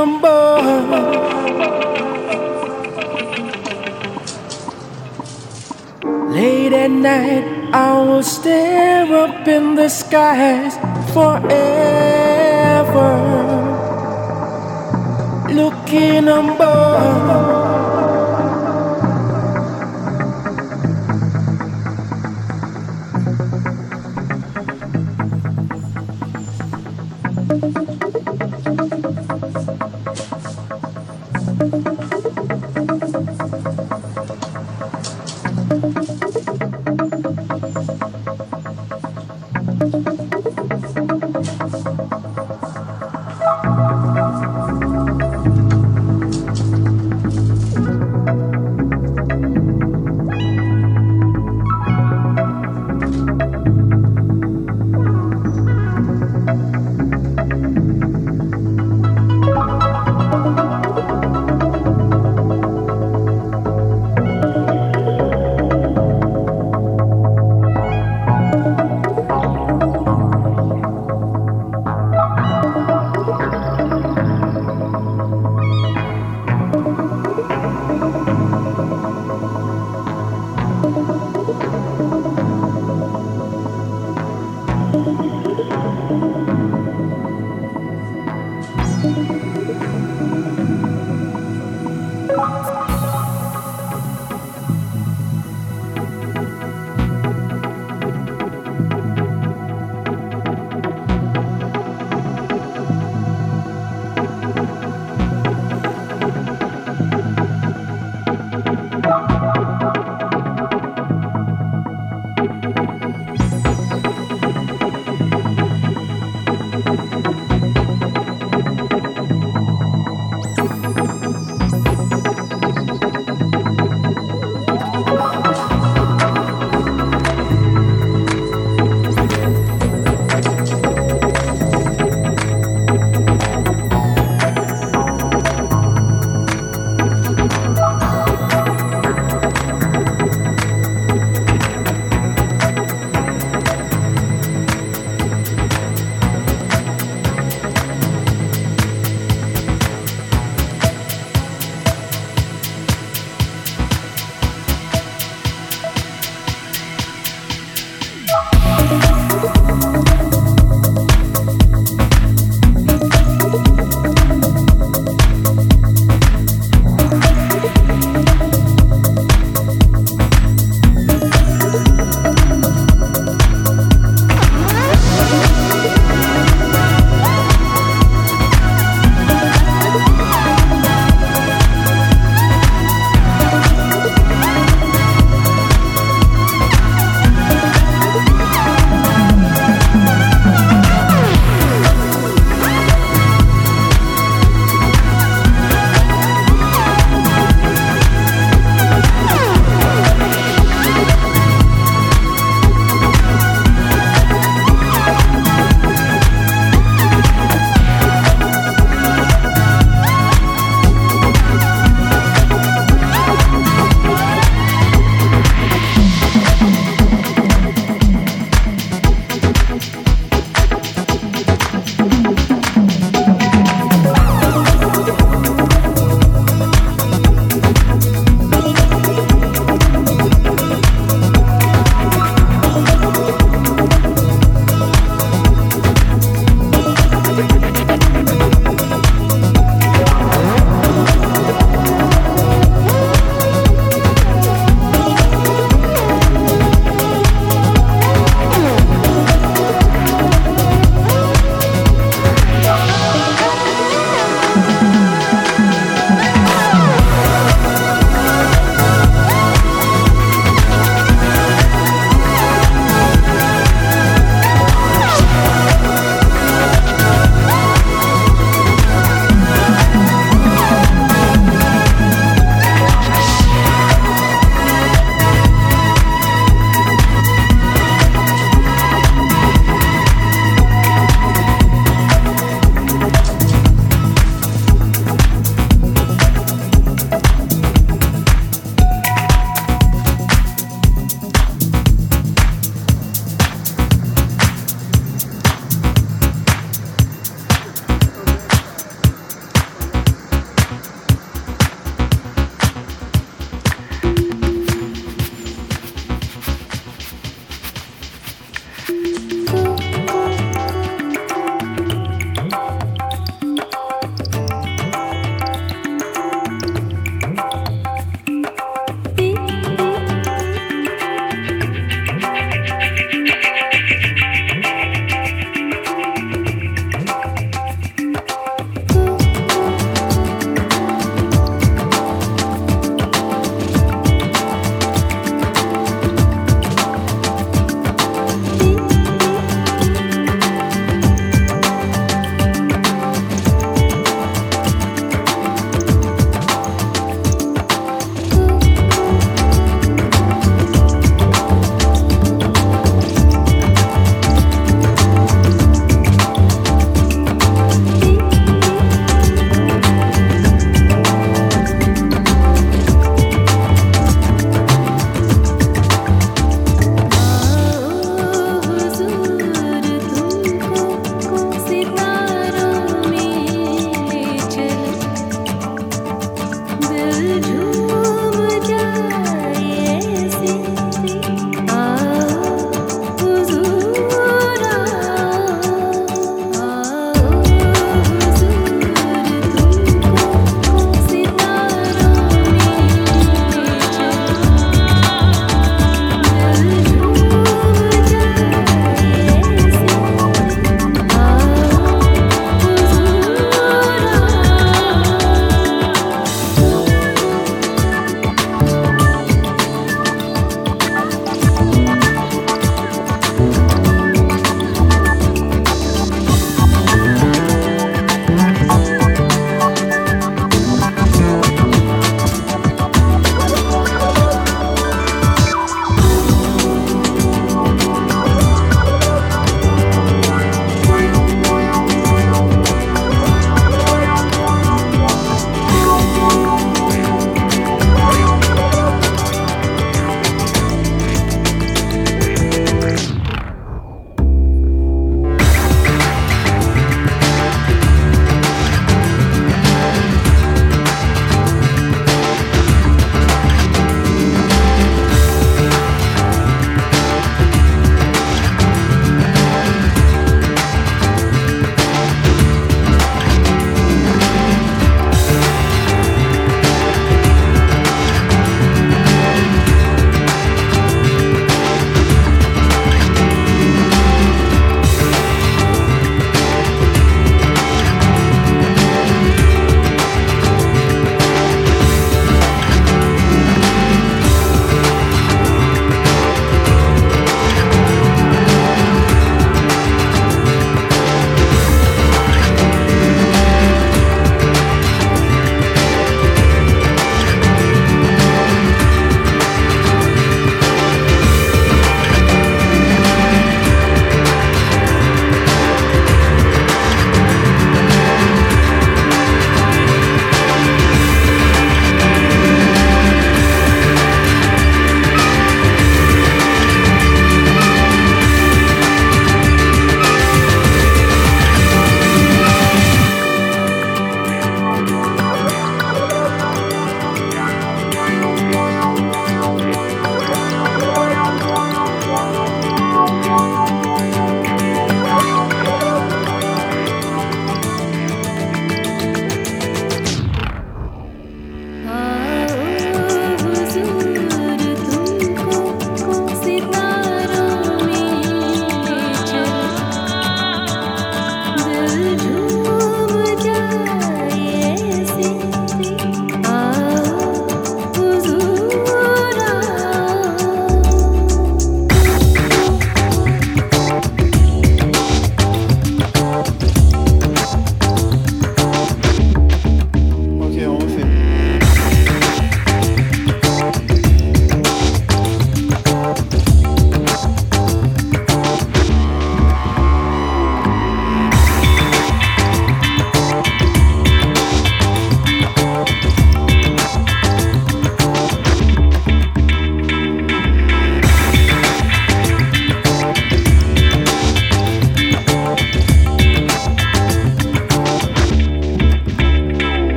number. Late at night, I will stare up in the skies forever, looking above.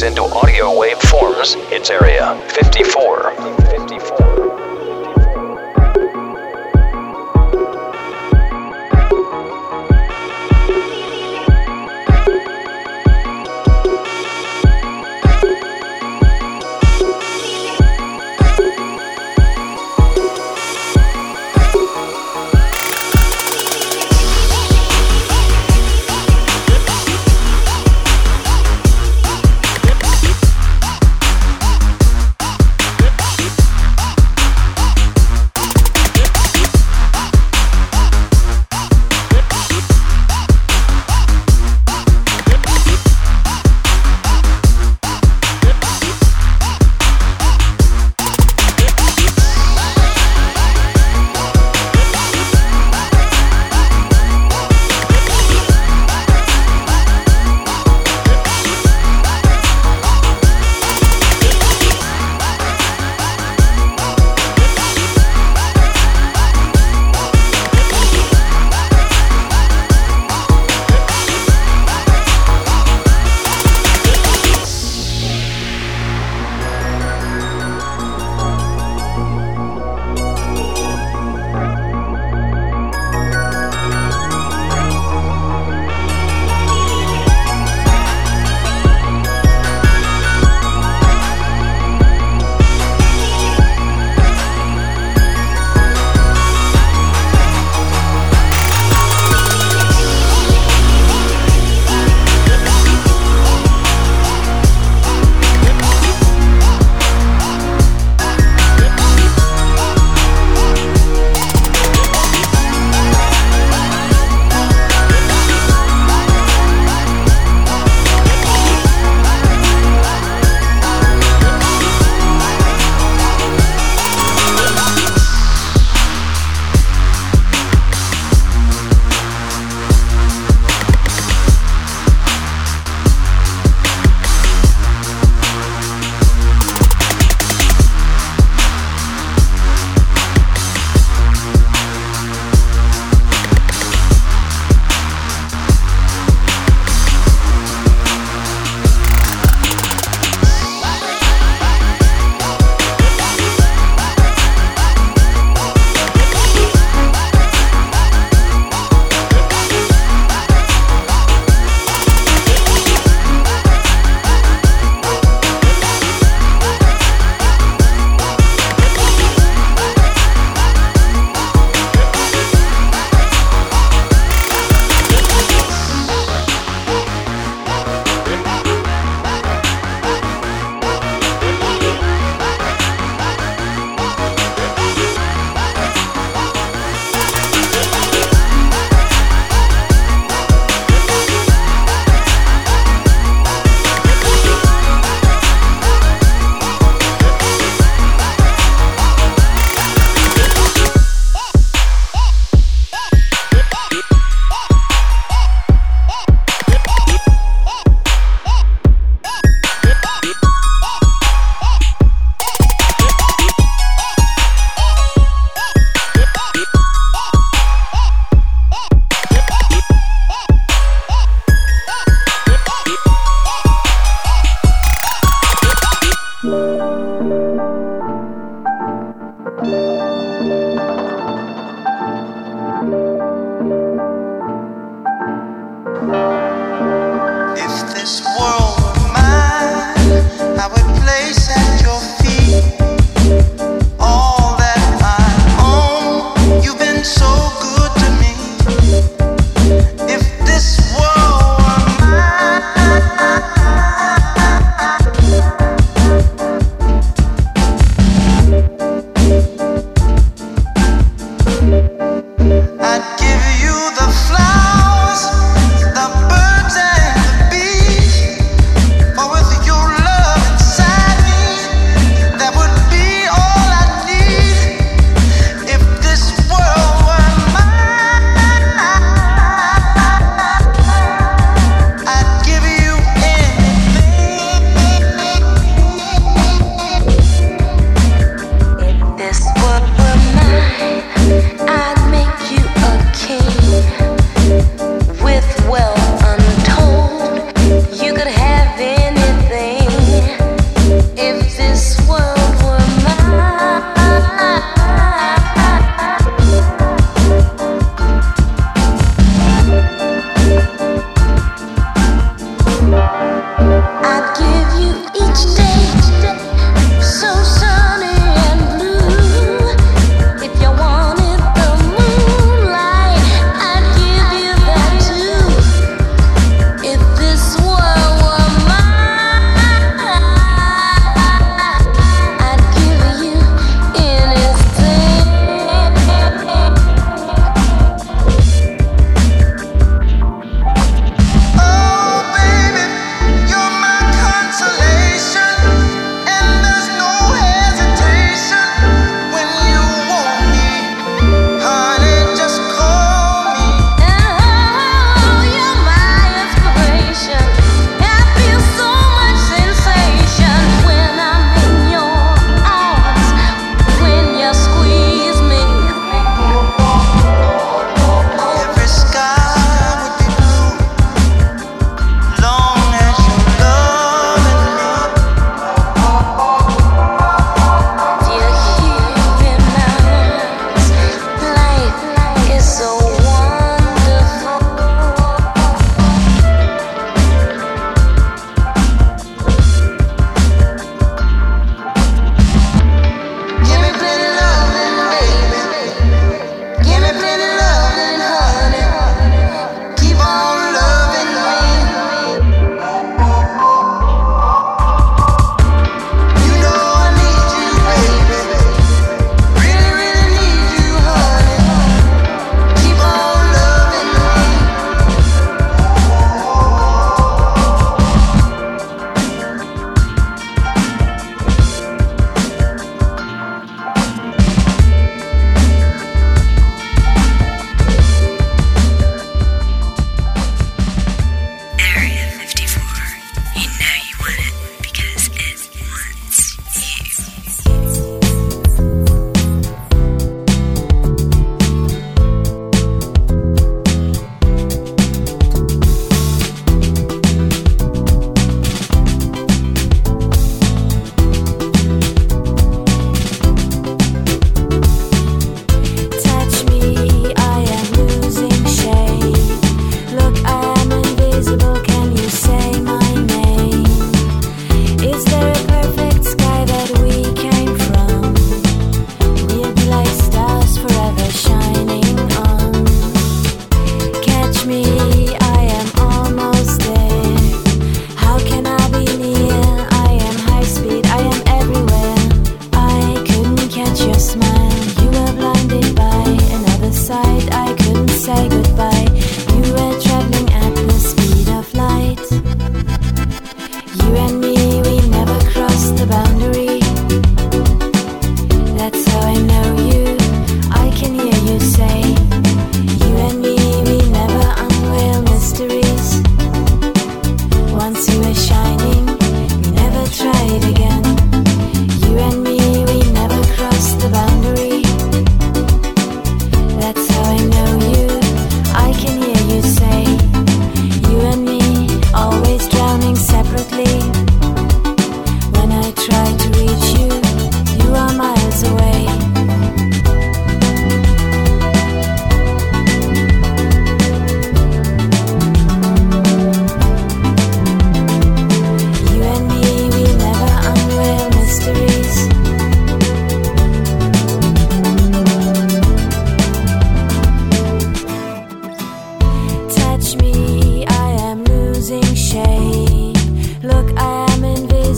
into audio wave forms, it's Area 54. 54.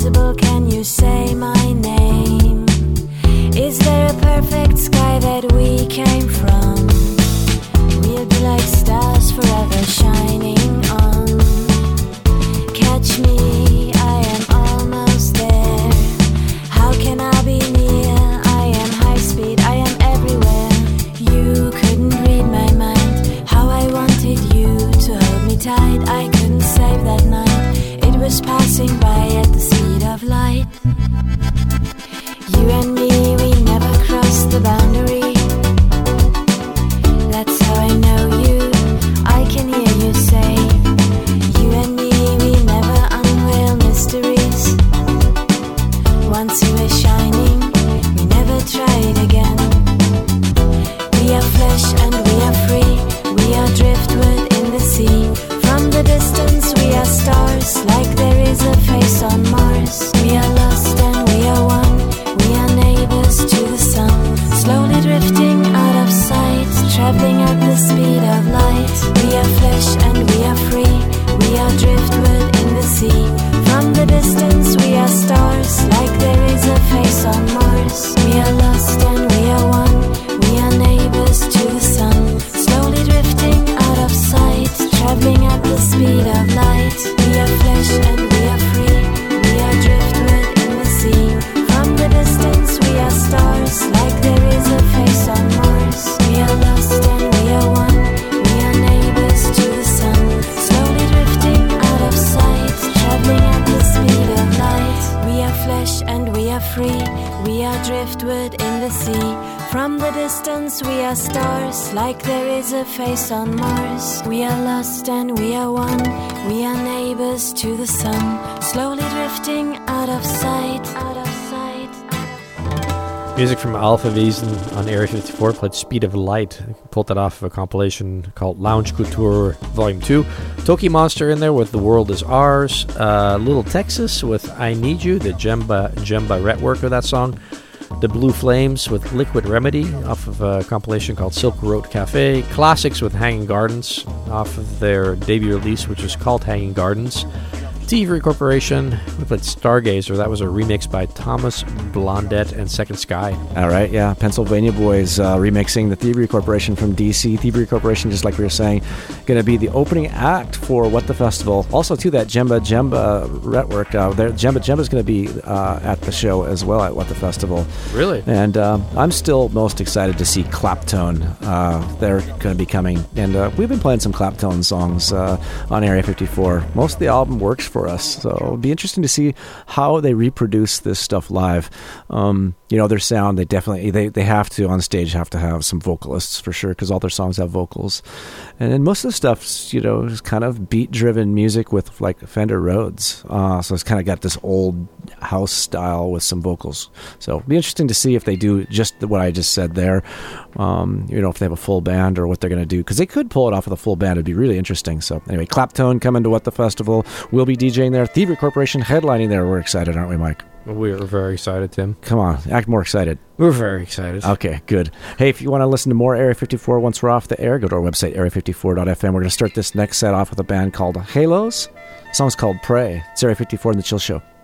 possible? Can you say my name? Is there a perfect sky that we came from? We'll be like stars forever shining on. Catch me, I am almost there. How can I be near? I am high speed, I am everywhere. You couldn't read my mind. How I wanted you to hold me tight. I couldn't save that night. It was passing by at the speed of light. You and me, we never crossed the boundary. That's how I know you. I can hear you say, you and me, we never unveil mysteries. Once you were shining, we never tried again. We are flesh and we are free. We are driftwood in the sea. From the distance we are stars, like there is a face on Mars. We are lost and we are one. We are neighbors to the sun. Slowly drifting out of sight, traveling at the speed of light. We are flesh and we are free. We are driftwood in the sea. From the distance we are stars, like there is a face on Mars. We are lost and we are one. We are neighbors to the sun. Slowly drifting out of sight, traveling at the speed of light. We are flesh and we are free. We are driftwood in the sea. From the distance we are stars, like there is a face on Mars. We are lost and we are one. We are neighbors to the sun. Slowly drifting out of sight, traveling at the speed of light. We are flesh and we are free. We are driftwood in the sea. From the distance we are stars, like there is a face on Mars. We are lost and we are one. We are neighbors to the sun. Slowly drifting out of sight, out of sight. Music from Alpha Wiesen on Area 54 played Speed of Light. Pulled that off of a compilation called Lounge Couture Volume 2. Toki Monster in there with The World Is Ours. Little Texas with I Need You, the Jemba Retwork of that song. The Blue Flames with Liquid Remedy off of a compilation called Silk Road Cafe. Classics with Hanging Gardens off of their debut release, which was called Hanging Gardens. Thievery Corporation, we played Stargazer. That was a remix by Thomas Blondet and Second Sky. All right, yeah. Pennsylvania Boys remixing the Thievery Corporation from DC. Thievery Corporation, just like we were saying, going to be the opening act for What the Festival. Also, too, that Jemba Retwork. Jemba is going to be at the show as well at What the Festival. Really? And I'm still most excited to see Claptone. They're going to be coming. And we've been playing some Claptone songs on Area 54. Most of the album works for us, so it'll be interesting to see how they reproduce this stuff live. Their sound, they have to on stage have to have some vocalists for sure, because all their songs have vocals, and then most of the stuff's is kind of beat driven music with like Fender Rhodes, so it's kind of got this old house style with some vocals. So it'll be interesting to see if they do just what I just said there, if they have a full band or what they're going to do, because they could pull it off with a full band. It'd be really interesting. So anyway, Claptone coming to What the Festival. We'll be DJing there. Thievery Corporation headlining there. We're excited, aren't we, Mike? We're very excited, Tim. Come on, act more excited. We're very excited. Okay, good. Hey, if you want to listen to more Area 54 once we're off the air, go to our website, area54.fm. We're going to start this next set off with a band called Halos. The song's called Pray. It's Area 54 in the Chill Show.